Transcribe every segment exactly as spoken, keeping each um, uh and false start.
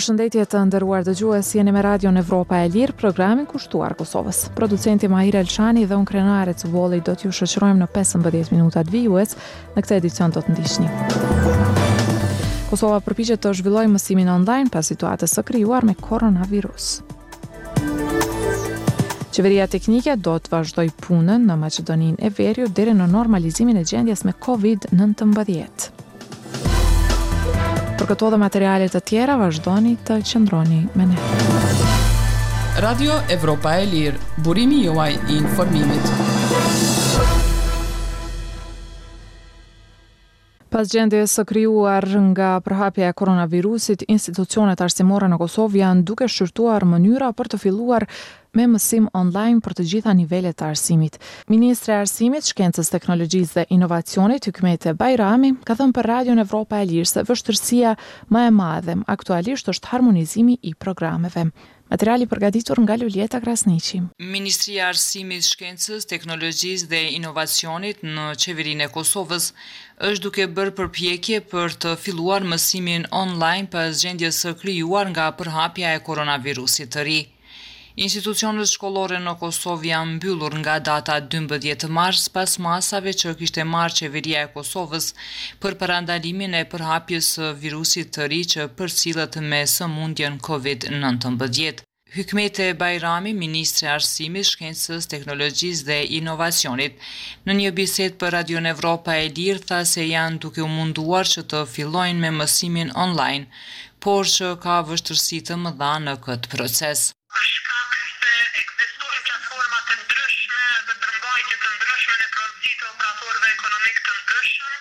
Përshëndetje të nderuar dëgjues, jeni me Radion Evropa e Lirë, programin kushtuar Kosovës. Producenti Mahir Elshani dhe unë Krenare Cubolli do t'ju shoqërojmë në pesëmbëdhjetë minutat vijues në këtë edicion do të ndiqni. Kosova përpiqet të zhvillojë mësimin online pas situatës së krijuar me koronavirus. Qeveria teknike do të vazhdojë punën në Maqedoninë e Veriut deri në normalizimin e gjendjes me kovid nineteen. Për këto dhe materialet të tjera, vazhdoni të qëndroni me ne. Radio Evropa e Lirë, burimi juaj i informimit. Pas gjendjes së krijuar nga përhapja e koronavirusit, institucionet arsimore në Kosovë janë duke shqyrtuar mënyra për të filluar me mësim online për të gjitha nivelet të arsimit. Ministri e Arsimit, Shkencës, Teknologjisë dhe Inovacionit, Hykmete Bajrami, ka thënë për Radion Evropa e Lirë se vështirësia më e madhe aktualisht është harmonizimi i programeve. Materiali përgatitur nga Lulieta Krasniqi. Ministria e Arsimit, Shkencës, Teknologjisë dhe Inovacionit në qeverinë e Kosovës është duke bërë përpjekje për të filluar mësimin online pas gjendjes së krijuar nga përhapja e koronavirusit të ri. Institucionet shkollore në Kosovë janë mbyllur nga data dymbëdhjetë mars pas masave që kishte marrë qeveria e Kosovës për parandalimin e përhapjes së virusit të ri që përcillet me sëmundjen kovid nineteen. Hykmete Bajrami, Ministri i Arsimit, Shkencës, Teknologjisë dhe Inovacionit, në një bisedë për Radion Evropa e Lirë tha se janë duke u munduar që të fillojnë me mësimin online, por që ka vështirësi të mëdha në këtë proces. Për shkak se ekzistojnë platforma të ndryshme dhe përmbajtje të ndryshme në pronësi të operatorëve ekonomik të ndryshëm,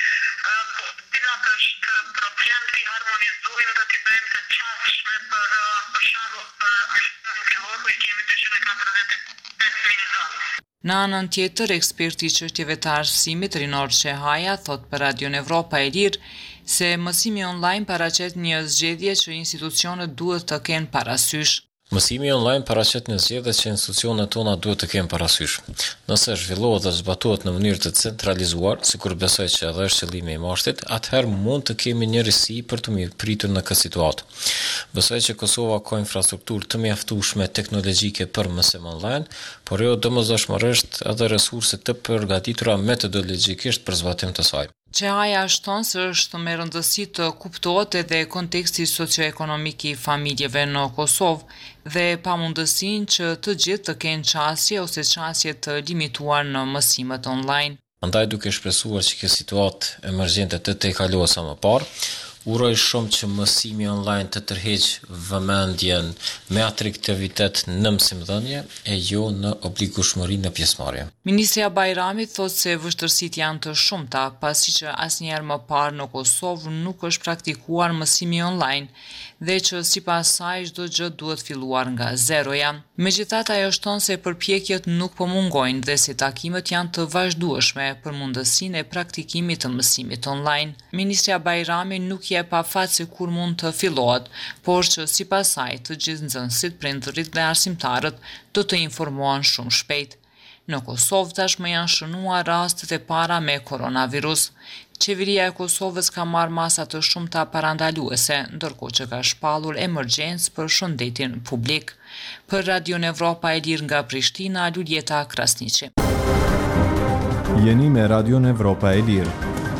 po cilat është problem të harmonizojmë dhe të bëjmë të qasshme për për shembull për arsimin fillor i kemi dyqind e katërdhjetë e pesë mijë zonë. Në anën tjetër, eksperti i çështjeve të arsimit Rinor Shehaja thot për Radion Evropa e Lirë se mësimi online paraqet një zgjedhje që institucionet duhet të kenë parasysh. Mësimi online paraqet një zgjedhje që institucionet tona duhet të kenë parasysh. Nëse zhvillohet dhe zbatohet në mënyrë të centralizuar, sikur besoj që edhe është qëllimi i mashtit, atëherë mund të kemi një risi për të mirëpritur në këtë situatë. Besoj që Kosova ka infrastrukturë të mjaftueshme teknologjike për mësim online, por jo domosdoshmërisht edhe resurse të përgatitura metodologjikisht për zbatim të saj. Shehaja shton se është me rëndësi të kuptohet edhe konteksti socio-ekonomik i familjeve në Kosovë dhe pamundësinë që të gjithë të kenë qasje ose qasje të limituar në mësimet online. Andaj duke shpresuar që kjo situatë emergjente të tejkalohet sa më parë, uroj shumë që mësimi online të tërheqë vëmendjen me atraktivitet në mësimdhënie e jo në obligueshmëri në pjesëmarrje. Ministria Bajrami thot se vështirësitë janë të shumta, pasi që asnjëherë më parë në Kosovë nuk është praktikuar mësimi online dhe që sipas saj çdo gjë duhet filluar nga zeroja. Megjithatë, ajo shton se përpjekjet nuk po mungojnë dhe se takimet janë të vazhdueshme për mundësinë e praktikimit të mësimit online. Ministria Bajrami nuk je pa fat se kur mund të fillohet, por që sipas saj të gjithë nxënësit, prindërit dhe arsimtarët do të informohen shumë shpejt. Në Kosovë tashmë janë shënuar rastet e para me koronavirus. Qeveria e Kosovës ka marrë masa të shumta parandaluese, ndërkohë që ka shpallur emergjencë për shëndetin publik. Për Radion Evropa e Lirë nga Prishtina, Lulieta Krasniqi. Jeni me Radion Evropa e Lirë.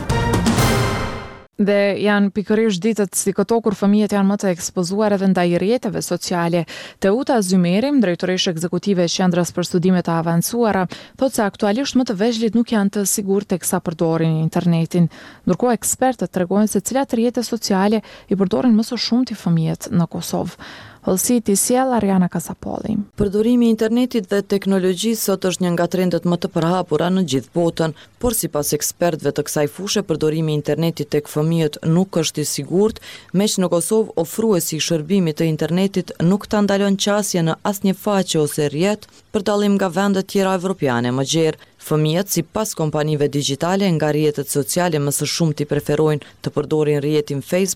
Dhe janë pikërisht ditët si këto kur fëmijët janë më të ekspozuar edhe ndaj rrjeteve sociale. Teuta Zymeri, drejtoresh ekzekutive e Qendrës për Studime të Avancuara, thotë se aktualisht më të vegjëlit nuk janë të sigurt teksa përdorin internetin. Ndërkohë ekspertët tregojnë se cilat rrjete sociale i përdorin më së shumti fëmijët në Kosovë. Hollësi i sjell Ariana Kasapolli. Përdorimi i internetit dhe teknologjisë sot është një nga trendet më të përhapura në gjithë botën, por sipas ekspertëve të kësaj fushë, përdorimi i internetit tek fëmijët nuk është i sigurt, meq në Kosovë ofruesi i shërbimit të internetit nuk ta ndalon qasje në asnjë faqe ose rrjet, për dallim nga vendet tjera evropiane më gjerë. Fëmijët, sipas kompanive digjitale, nga rrjetet sociale më së shumti preferojnë të përdorin rrjetin Facebook,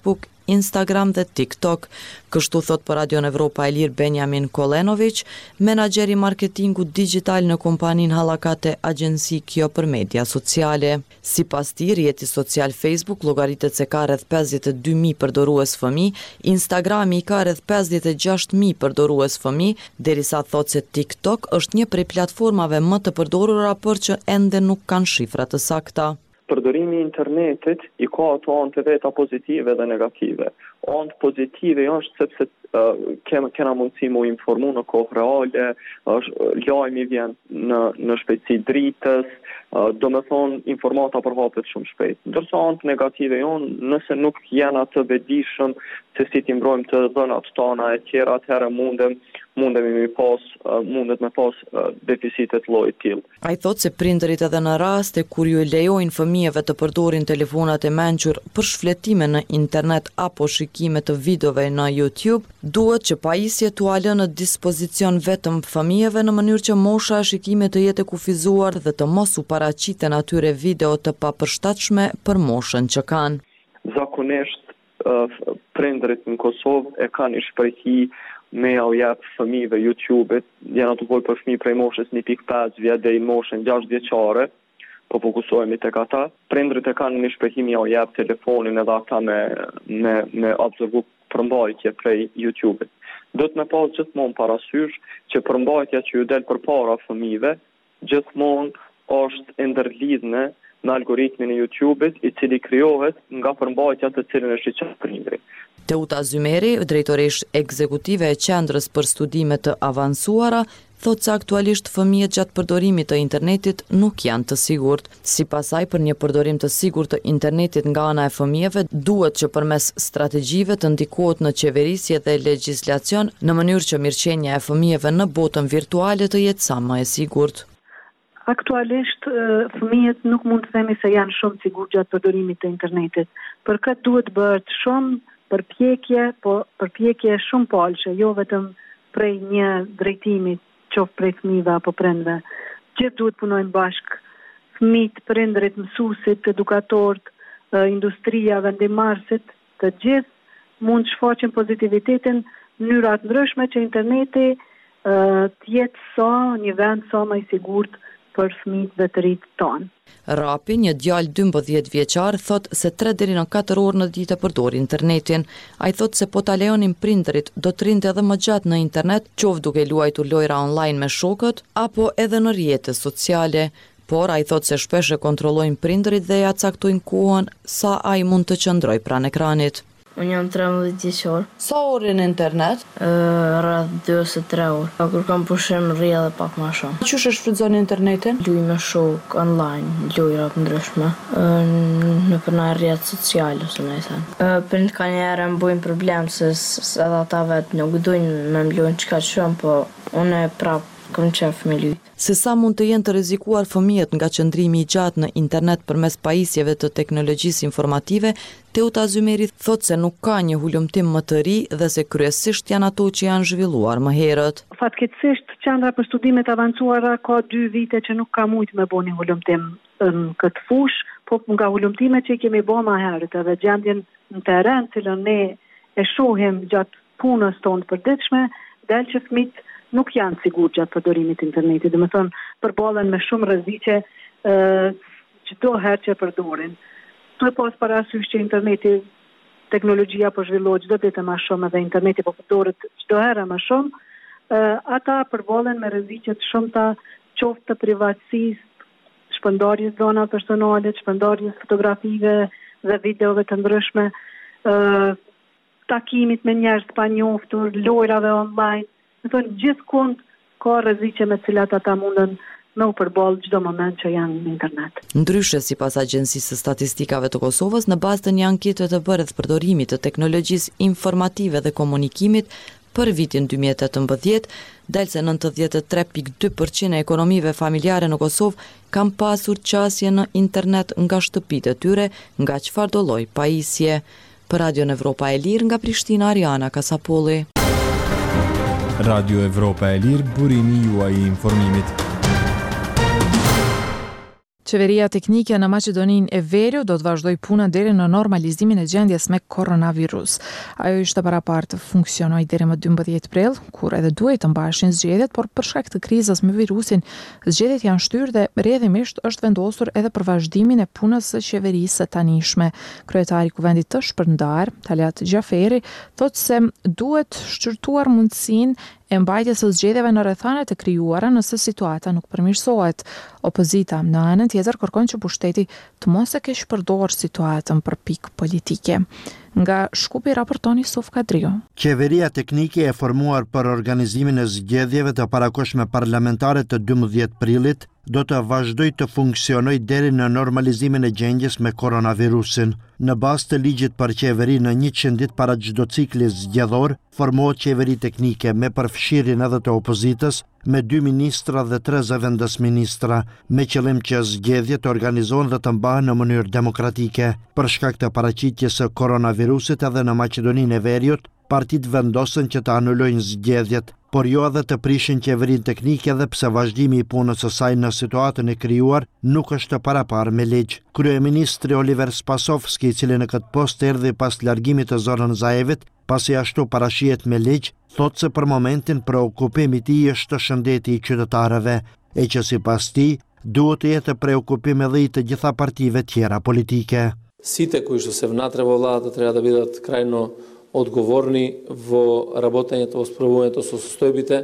Instagram dhe TikTok. Kështu thot për Radion Evropa e Lirë Benjamin Kolenovic, menaxheri marketingu digital në kompaninë Hallakate Agjenci Kjo për media sociale. Sipas tij, rrjeti social Facebook llogaritet se ka rreth pesëdhjetë e dy mijë përdorues fëmijë, Instagrami ka rreth pesëdhjetë e gjashtë mijë përdorues fëmijë, derisa thot se TikTok është një prej platformave më të përdorura por që ende nuk kanë shifra të sakta. Përdorimi i internetit i ka ato anë të veta pozitive dhe negative. Anë pozitive është sepse uh, kena, kena mundësi mu informu në kohë reale, është lajmi vjen në, në shpejtësi dritës, uh, do me thonë informata përhapet shumë shpejt. Ndërsa anë negative jonë, nëse nuk jena të vedishëm se si ti mbrojmë të dhënat tona e tjera, atëherë mundem mundemi me pas, uh, mundet me pas uh, deficitet llojit tillë. Ai thotë se prindërit edhe në raste kur ju lejojnë fëmijëve të përdorin telefonat e mençur për shfletime në internet apo shikime të videove në YouTube, duhet që pajisje t'u lënë në dispozicion vetëm fëmijëve në mënyrë që mosha e shikimit të jetë e kufizuar dhe të mos u paraqiten atyre video të papërshtatshme për moshën që kanë. Zakonisht uh, prindërit në Kosovë e kanë një shprehje me ja u jep fëmijëve YouTube-it, janë të folë për fëmijë prej moshës një pikë pesë vjet deri në moshën gjashtë vjeçare, po fokusohemi tek ata. Prindërit e kanë një shprehje me ja u jep telefonin edhe ata me me me observu përmbajtje prej YouTube-it. Do të më pas gjithmonë parasysh që përmbajtja që ju del përpara fëmijëve gjithmonë është e ndërlidhme në algoritmin e YouTube-it, i cili krijohet nga përmbajtja të cilën e shiqen prindri. Teuta Zymeri, drejtoresh ekzekutive e Qendrës për Studime të Avancuara, thotë se aktualisht fëmijët gjatë përdorimit të internetit nuk janë të sigurt. Sipas saj, për një përdorim të sigurt të internetit nga ana e fëmijëve, duhet që përmes strategjive të ndikohet në qeverisje dhe legjislacion në mënyrë që mirëqenia e fëmijëve në botën virtuale të jetë sa më e sigurt. Aktualisht, fëmijët nuk mund të themi se janë shumë sigurt gjatë përdorimit të internetit. Për këtë duhet bëhet shumë përpjekje, po përpjekje shumë palëshe, jo vetëm prej një drejtimi, qoftë prej fëmijëve apo prindve. Gjithë duhet punojnë bashkë, fëmijët, prindërit, mësuesit, edukatorët, industria, vendimarrësit, të gjithë mund të shfaqin pozitivitetin në mënyra të ndryshme që interneti të jetë sa një vend sa më i sigurt për fëmijët dhe të rinjtë tonë. Rapi, një djalë dymbëdhjetë vjeçar, thot se tre deri në katër orë në ditë përdor internetin. Ai thot se po ta lejonin prindërit, do të rinte edhe më gjatë në internet, qoftë duke luajtur lojra online me shokët apo edhe në rrjete sociale. Por ai thot se shpesh e kontrollojnë prindërit dhe ja caktojnë kohën sa ai mund të qëndrojë pranë ekranit. Unë jam trembëdhjetë vjeçar. Sa orë në internet? Rreth dy ose tre orë. Kur kam pushim rri edhe pak më shumë. Çu shfrytëzon internetin? Luaj me shok online, lojra të ndryshme, në për në rrjetet sociale ose më thënë. Prind kanë herë më bojnë problem se edhe ata vetë nuk dojnë me më lojnë çka shumë, po unë prap kam qef me lujt. Se sa mund të jenë të rrezikuar fëmijët nga qëndrimi i gjatë në internet përmes pajisjeve të teknologjisë informative, Teuta Zymeri thotë se nuk ka një hulumtim më të ri dhe se kryesisht janë ato që janë zhvilluar më herët. Fatkeqësisht, Qendra për Studime të Avancuara ka dy vite që nuk ka mujt me bëni hulumtim në këtë fushë, po nga hulumtimet që i kemi bë më herët edhe gjendjen në terren, cilën ne e shohim gjatë punës tonë të përditshme, del që fëmijët nuk janë sigurt gjatë përdorimit të internetit, dhe me thonë përballen me shumë rreziqe çdo herë që përdorin. Tu e pas parasysh që interneti, teknologjia po zhvillohet çdo ditë më shumë edhe interneti po përdoret çdo herë më shumë, ata përballen me rreziqe të shumta, qoftë të privatësisë, shpërndarjes dhëna personale, shpërndarjes fotografive dhe videove të ndryshme, takimit me njerëz të panjohur, lojrave online. Në thonë, gjithë kund ka rreziqe me cilat ata mundën me u përballë çdo moment që janë në internet. Ndryshe, sipas Agjencisë së Statistikave të Kosovës, në bazë të një ankete të bërë rreth përdorimit të teknologjisë informative dhe komunikimit për vitin dy mijë e tetëmbëdhjetë, del se nëntëdhjetë e tre pikë dy përqind e ekonomive familjare në Kosovë kanë pasur qasje në internet nga shtëpitë e tyre, nga çfarëdo lloj pajisje. Për Radion Evropa e Lirë nga Prishtina, Ariana Kasapolli. Radio Evropa e Lirë, burimi juaj i informimit. Qeveria teknike në Maqedoninë e Veriut do të vazhdoj punën deri në normalizimin e gjendjes me koronavirus. Ajo ishte parapartë të funksionoj deri më dymbëdhjetë prill, kur edhe duhej të mbaheshin zgjedhjet, por për shkak të krizës me virusin, zgjedhjet janë shtyrë dhe rrjedhimisht është vendosur edhe për vazhdimin e punës së qeverisë së tanishme. Kryetari i Kuvendit të shpërndar, Talat Xhaferi, thotë se duhet shqyrtuar mundësinë e mbajtjes së zgjedhjeve në rrethanet e krijuara nëse situata nuk përmirësohet. Opozita në anën tjetër kërkon që pushteti të mos e keq përdorë situatën për pikë politike. Nga Shkupi raportoni Suf Kadriu. Qeveria teknike e formuar për organizimin e zgjedhjeve të parakohshme parlamentare të dymbëdhjetë prillit do të vazhdoj të funksionoj deri në normalizimin e gjendjes me koronavirusin. Në bazë të ligjit për qeveri në njëqind ditë para çdo cikli zgjedhor, formohet qeveri teknike me përfshirjen edhe të opozitës, me dy ministra dhe tre zëvendës ministra, me qëllim që zgjedhjet të organizohen dhe të mbahen në mënyrë demokratike. Për shkak të paraqitjes së koronavirusit edhe në Maqedoninë e Veriut, partitë vendosën që të anulojnë zgjedhjet, por jo edhe të prishin qeverinë teknike dhe pse vazhdimi i punës së saj në situatën e krijuar nuk është paraparë me ligj. Kryeministri Oliver Spasovski, i cili në këtë post erdhi pas largimit të Zoran Zaevit, pasi ashtu parashihet me ligj, thotë se për momentin preokupimi i tij është shëndeti i qytetarëve, e që sipas tij duhet të jetë preokukim edhe i të gjitha partive tjera politike. Сите кои што се внатре во владата треба да бидат крајно одговорни во работењето, во справувањето со состојбите.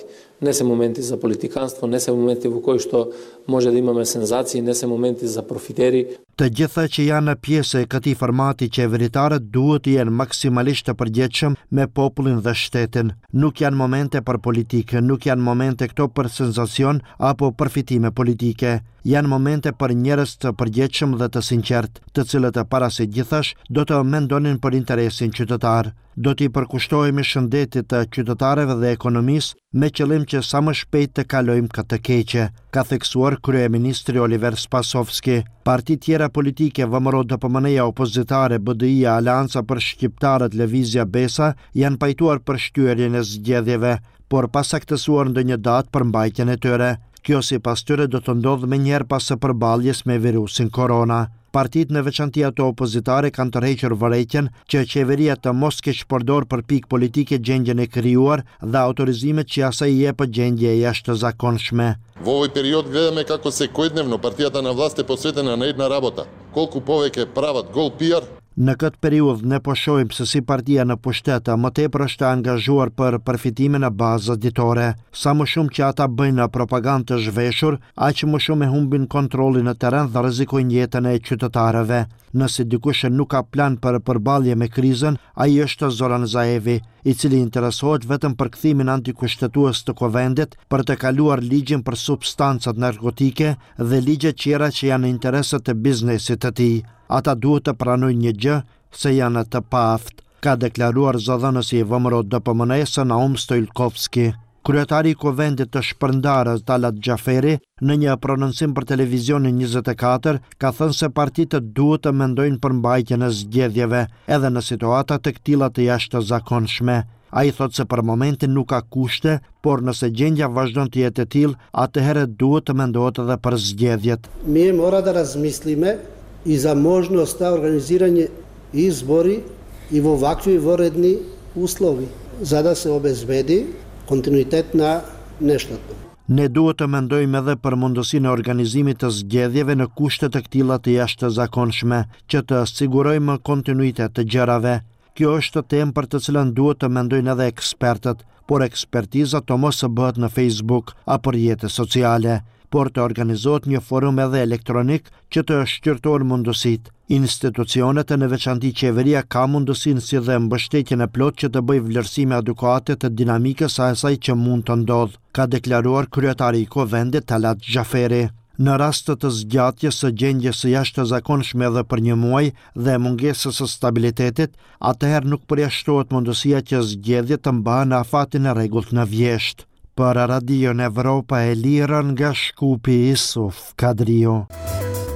Не се моменти за политиканство, не се моменти во кои што може да имаме сензации, не се моменти за профитери. Të gjitha që janë pjesë e këtij formati qeveritar duhet të jenë maksimalisht të përgjegjshëm me popullin dhe shtetin. Nuk janë momente për politikë, nuk janë momente këto për senzacion apo përfitime politike. Janë momente për njerëz të përgjegjshëm dhe të sinqert, të cilët e para se gjithash do të mendonin për interesin qytetar. Do t'i përkushtohemi shëndetit të qytetarëve dhe ekonomisë me qëllim që sa më shpejt të kalojmë këtë keqe, ka theksuar kryeministri Oliver Spasovski. Partitë tjera politike, V M R O D P M N-ja opozitare, B D I-ja, Aleanca për Shqiptarët, Lëvizja Besa, janë pajtuar për shtyerjen e zgjedhjeve, por pa saktësuar ndonjë datë për mbajtjen e tyre. Kjo sipas tyre do të ndodhë menjëherë pas së përballjes me virusin korona. Partitë në veçanti ato opozitare kanë tërhequr vërejtjen që qeveria të mos keq përdor për pikë politike gjendjen e krijuar dhe autorizimet që asaj i jep gjendje e jashtëzakonshme. Во овој период гледаме како секојдневно партијата на власт е посветена на една работа. Колку повеќе прават гол пиар. Në këtë periudhë ne po shohim se si partia në pushtet më tepër është angazhuar për përfitimin e bazës ditore. Sa më shumë që ata bëjnë propagandë të zhveshur, aq më shumë e humbin kontrollin në terren dhe rrezikojnë jetën e qytetarëve. Nëse dikush nuk ka plan për përballje me krizën, ai është Zoran Zaevi, i cili interesohet vetëm për kthimin antikushtetues të Kuvendit për të kaluar ligjin për substancat narkotike dhe ligje tjera që janë në interesat të biznesit të tij. Ata duhet të pranojnë një gjë, se janë të paaft, ka deklaruar zëdhënësi i V M R O D P M N-s Naum Stojlkovski. Kryetari i Kuvendit të shpërndarës Talat Xhaferi në një prononcim për televizionin njëzet e katër ka thënë se partitë duhet të mendojnë për mbajtjen e zgjedhjeve edhe në situata të këtilla të jashtëzakonshme. Ai thotë se për momentin nuk ka kushte, por nëse gjendja vazhdon të jetë e tillë, atëherë duhet të mendohet edhe për zgjedhjet. Mi mora da razmislime и за можноста организирање избори и во вакви воредни услови, за да се обезбеди kontinuitet na neштото. Ne duhet të mendojmë edhe për mundësinë e organizimit të zgjedhjeve në kushte të këtilla të jashtëzakonshme, që të sigurojmë kontinuitet të gjërave. Kjo është temë për të cilën duhet të mendojnë edhe ekspertët, por ekspertiza të mos të bëhet në Facebook apo rrjete sociale, por të organizohet një forum edhe elektronik që të shqyrtojnë mundësit. Institucionet e në veçanti qeveria ka mundësinë si dhe mbështetjen e plot që të bëjë vlerësime adekuate të dinamikës së asaj që mund të ndodhë, ka deklaruar kryetari i Kuvendit Talat Xhaferi. Në rast të zgjatjes së gjendjes së jashtëzakonshme edhe për një muaj dhe mungesës së stabilitetit, atëherë nuk përjashtohet mundësia që zgjedhjet të mbahen në afatin e rregullt në vjeshtë. Për Radio Evropa e Lirën nga Shkupi, Suf Kadriu.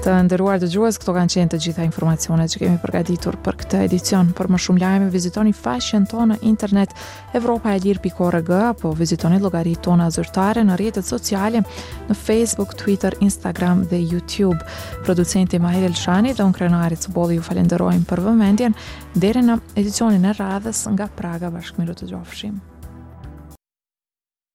Të nderuar dëgjues, këto kanë qenë të gjitha informacionet që kemi përgatitur për këtë edicion. Për më shumë lajme, vizitoni faqen tonë në internet evropa e lirë pikë org apo vizitoni llogaritë tona zyrtare në rrjetet sociale në Facebook, Twitter, Instagram dhe YouTube. Producenti Mahir Elshani dhe unë Krenari Cubolli ju falenderojmë për vëmendjen. Deri në edicionin e radhës nga Praga, bashkëmiru të gjofshim.